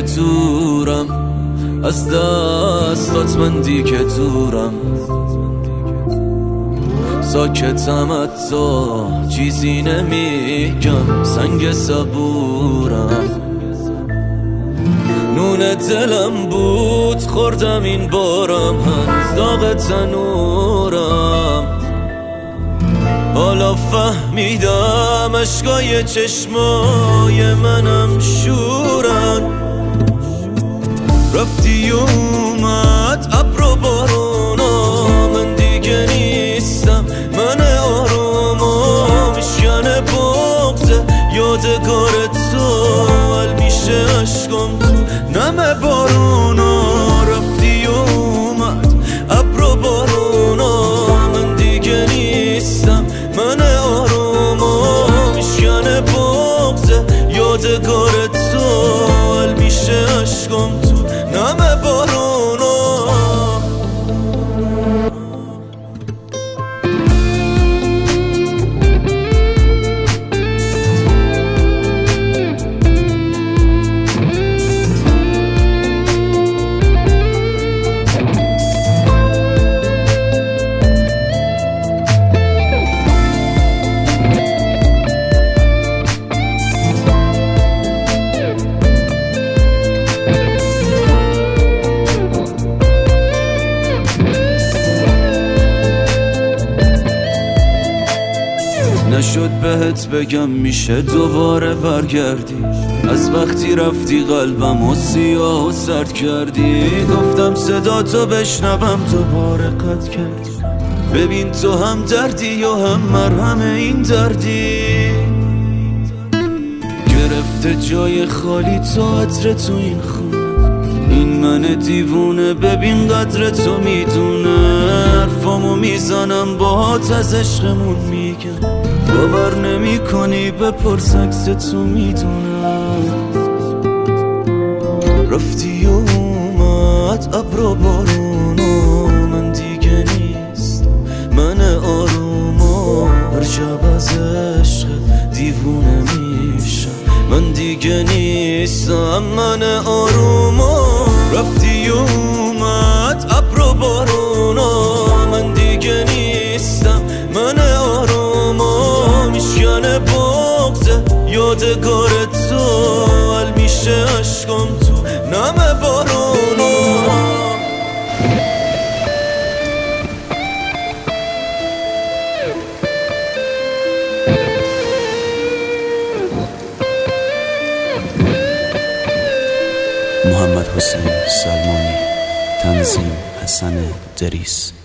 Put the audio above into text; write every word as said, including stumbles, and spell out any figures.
دیگه دورم، از دستات من دیگه دورم. ساکتم حتی چیزی نمیگم، سنگ صبورم. نون دلم بود خوردم این بارم، هنوز داغ تنورم. حالا فهمیدم اشکای چشمای منم شورن. رفتی اومد ابر و بارونا، من دیگه نیستم، من آروما میشکنه بغضه یادگار تو. حل میشه عشقم تو نم بارونا. رفتی اومد ابر و بارونا، من دیگه نیستم، من آروما میشکنه بغضه یادگار تو. حل میشه عشقم تو نم بارونا. نشد بهت بگم میشه دوباره برگردی، از وقتی رفتی قلبم و سیاه و سرد کردی. گفتم صدا تو بشنوم دوباره قطع کردی. ببین تو هم دردی یا هم مرهم این دردی. گرفته جای خالی تو عطر تو این خونه، این من دیوونه ببین قدر تو میدونه. حرفامو میزنم باهات از عشقمون میگم، باور نمی کنی بپرس عکس تو میدونم. رفتی و اومد ابر و بارونا، من دیگه نیست، من آروما هر شب از عشق دیوونه میشم. من دیگه نیستم، من آروما. رفتی و اومد ابر و بارونا، من دیگه نیستم، من آروما میشکنه بغضه یادگار تو. حل میشه عشقم تو نم بارونا. محمد حسین سلمانی، تنظیم حسن دریس.